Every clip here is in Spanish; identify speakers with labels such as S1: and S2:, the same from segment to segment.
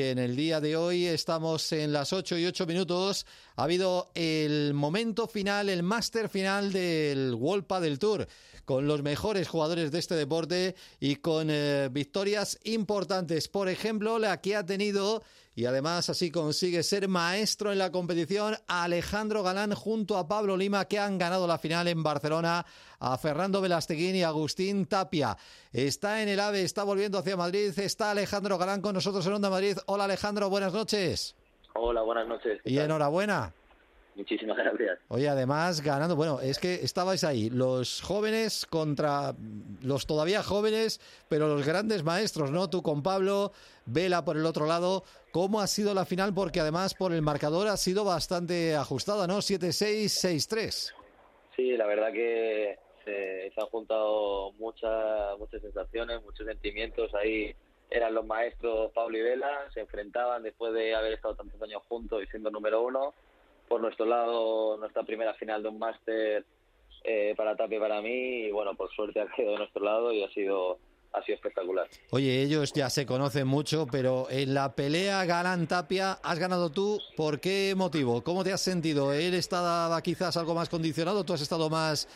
S1: en el día de hoy estamos en las 8:08. Ha habido el momento final, el máster final del World Padel Tour, con los mejores jugadores de este deporte y con victorias importantes. Por ejemplo, la que ha tenido, y además así consigue ser maestro en la competición, Alejandro Galán junto a Pablo Lima, que han ganado la final en Barcelona a Fernando Velasteguín y Agustín Tapia. Está en el AVE, está volviendo hacia Madrid, está Alejandro Galán con nosotros en Onda Madrid. Hola Alejandro, buenas noches.
S2: Hola, buenas noches.
S1: Y enhorabuena.
S2: Muchísimas gracias.
S1: Oye, además ganando, bueno, es que estabais ahí, los jóvenes contra los todavía jóvenes, pero los grandes maestros, ¿no? Tú con Pablo, Vela por el otro lado. ¿Cómo ha sido la final? Porque además por el marcador ha sido bastante ajustada, ¿no? 7-6, 6-3.
S2: Sí, la verdad que se han juntado muchas sensaciones, muchos sentimientos. Ahí eran los maestros Pablo y Vela, se enfrentaban después de haber estado tantos años juntos y siendo número uno. Por nuestro lado, nuestra primera final de un máster para Tapia y para mí, y bueno, por suerte ha quedado de nuestro lado y ha sido espectacular.
S1: Oye, ellos ya se conocen mucho, pero en la pelea Galán-Tapia has ganado tú. ¿Por qué motivo? ¿Cómo te has sentido? ¿Él estaba quizás algo más condicionado? ¿Tú has estado más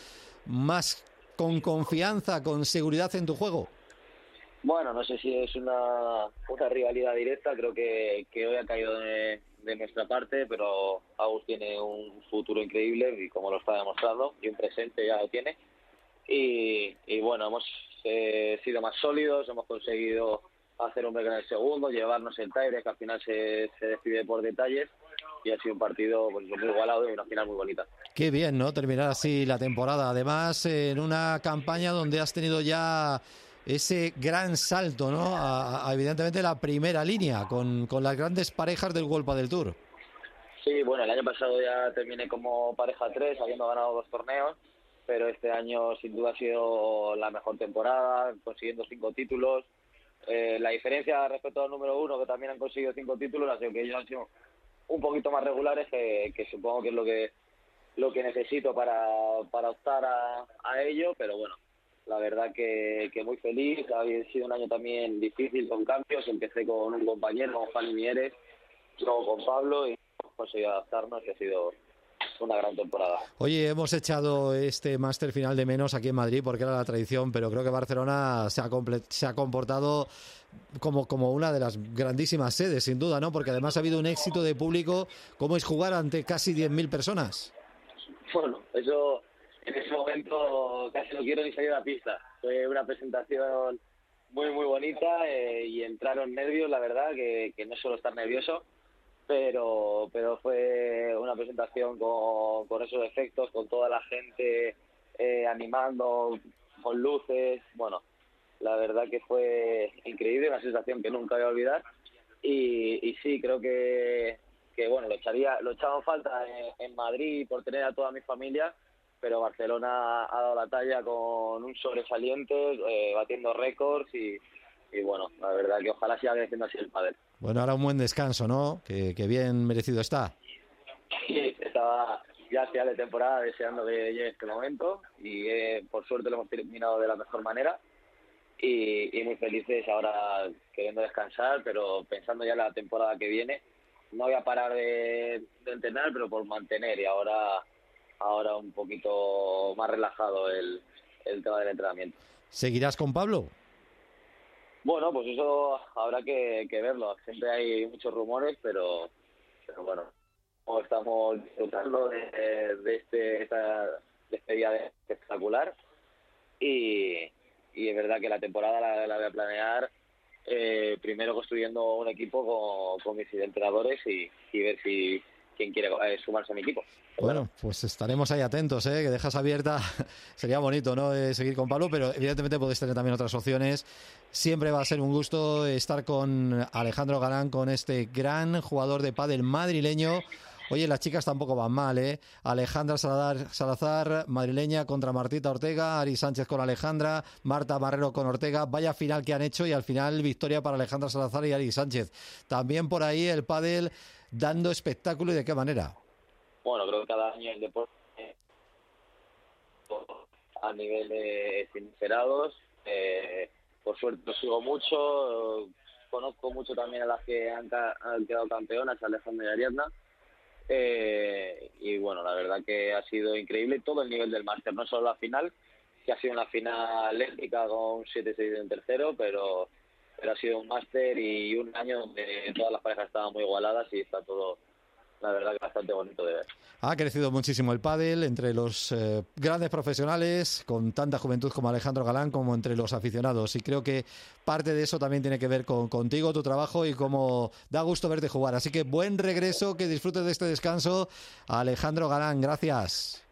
S1: con confianza, con seguridad en tu juego?
S2: Bueno, no sé si es una rivalidad directa, creo que hoy ha caído de nuestra parte, pero Agus tiene un futuro increíble y como lo está demostrando, y un presente ya lo tiene. Y bueno, hemos sido más sólidos, hemos conseguido hacer un break en el segundo, llevarnos el tie, que al final se decide por detalles, y ha sido un partido pues, muy igualado y una final muy bonita.
S1: Qué bien, ¿no? Terminar así la temporada. Además, en una campaña donde has tenido ya ese gran salto, ¿no? A evidentemente la primera línea con las grandes parejas del World Padel Tour.
S2: Sí, bueno, el año pasado ya terminé como pareja 3, habiendo ganado 2 torneos, pero este año sin duda ha sido la mejor temporada, consiguiendo 5 títulos. La diferencia respecto al número 1, que también han conseguido 5 títulos, ha sido que ellos han sido un poquito más regulares, que supongo que es lo que necesito para optar a ello, pero bueno, la verdad que muy feliz. Ha sido un año también difícil con cambios. Empecé con un compañero, con Juan Mieres, luego con Pablo, y hemos conseguido adaptarnos, y ha sido una gran temporada.
S1: Oye, hemos echado este máster final de menos aquí en Madrid porque era la tradición, pero creo que Barcelona se ha comportado como una de las grandísimas sedes, sin duda, ¿no? Porque además ha habido un éxito de público. ¿Cómo es jugar ante casi 10.000 personas?
S2: Bueno, eso en ese momento casi no quiero ni salir a la pista. Fue una presentación muy bonita, y entraron nervios, la verdad, que no suelo estar nervioso, pero fue una presentación con esos efectos, con toda la gente animando, con luces. Bueno, la verdad que fue increíble, una sensación que nunca voy a olvidar, y sí, creo que bueno, lo echaba en falta en Madrid por tener a toda mi familia, pero Barcelona ha dado la talla con un sobresaliente, batiendo récords, y bueno, la verdad que ojalá siga creciendo así el pádel.
S1: Bueno, ahora un buen descanso, ¿no? Que bien merecido está.
S2: Sí, estaba ya hacia de temporada deseando que llegue este momento, y por suerte lo hemos terminado de la mejor manera, y muy felices ahora, queriendo descansar, pero pensando ya en la temporada que viene. No voy a parar de entrenar, pero por mantener, y ahora un poquito más relajado el tema del entrenamiento.
S1: ¿Seguirás con Pablo?
S2: Bueno, pues eso habrá que verlo. Siempre hay muchos rumores, pero bueno, estamos disfrutando de esta despedida espectacular, y es verdad que la temporada la voy a planear primero construyendo un equipo con mis entrenadores, y ver si quién quiere sumarse a mi equipo.
S1: Bueno, pues estaremos ahí atentos, ¿eh? Que dejas abierta. Sería bonito, ¿no? Seguir con Pablo, pero evidentemente podéis tener también otras opciones. Siempre va a ser un gusto estar con Alejandro Galán, con este gran jugador de pádel madrileño. Oye, las chicas tampoco van mal, ¿eh? Alejandra Salazar, madrileña, contra Martita Ortega, Ari Sánchez con Alejandra, Marta Barrero con Ortega. Vaya final que han hecho, y al final victoria para Alejandra Salazar y Ari Sánchez. También por ahí el pádel dando espectáculo, ¿y de qué manera?
S2: Bueno, creo que cada año el deporte a niveles inesperados. Por suerte lo sigo mucho, conozco mucho también a las que han quedado campeonas, Alejandra y Ariadna. Y bueno, la verdad que ha sido increíble todo el nivel del máster, no solo la final, que ha sido una final épica con 7-6 en tercero, pero ha sido un máster y un año donde todas las parejas estaban muy igualadas y está todo, la verdad, que bastante bonito de ver.
S1: Ha crecido muchísimo el pádel entre los grandes profesionales, con tanta juventud como Alejandro Galán, como entre los aficionados. Y creo que parte de eso también tiene que ver contigo, tu trabajo y cómo da gusto verte jugar. Así que buen regreso, que disfrutes de este descanso. Alejandro Galán, gracias.